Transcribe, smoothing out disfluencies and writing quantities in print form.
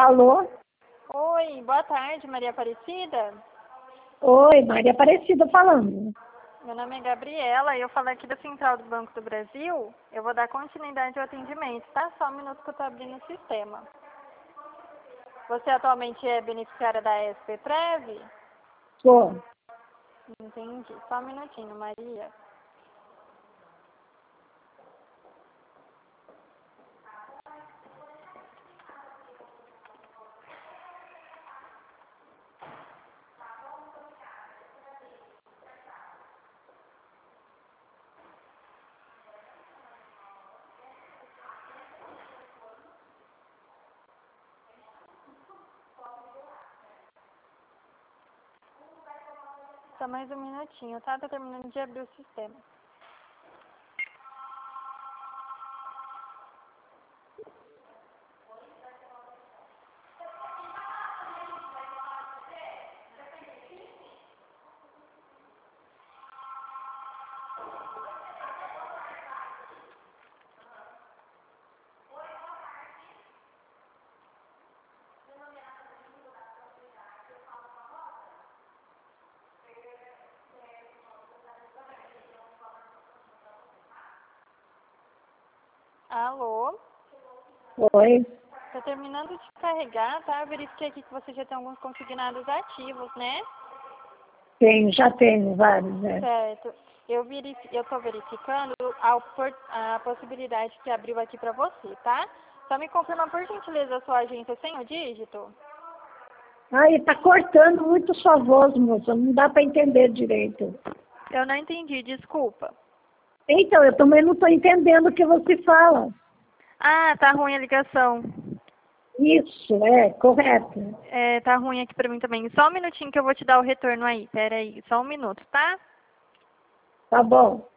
Alô? Oi, boa tarde, Maria Aparecida. Oi, Maria Aparecida falando. Meu nome é Gabriela e eu falo aqui da Central do Banco do Brasil. Eu vou dar continuidade ao atendimento, tá? Só um minuto que eu tô abrindo o sistema. Você atualmente é beneficiária da SPPrev? Sou. Entendi. Só um minutinho, Maria. Só mais um minutinho, tá? Tô terminando de abrir o sistema. Alô? Oi. Tô terminando de carregar, tá? Eu verifiquei aqui que você já tem alguns consignados ativos, né? Já tenho vários, né? Certo. Eu tô verificando a possibilidade que abriu aqui para você, tá? Só me confirma, por gentileza, a sua agência sem o dígito? Ai, tá cortando muito sua voz, moça. Não dá para entender direito. Eu não entendi, desculpa. Então, eu também não estou entendendo o que você fala. Ah, tá ruim a ligação. Isso, correto. É, tá ruim aqui pra mim também. Só um minutinho que eu vou te dar o retorno aí. Pera aí, só um minuto, tá? Tá bom.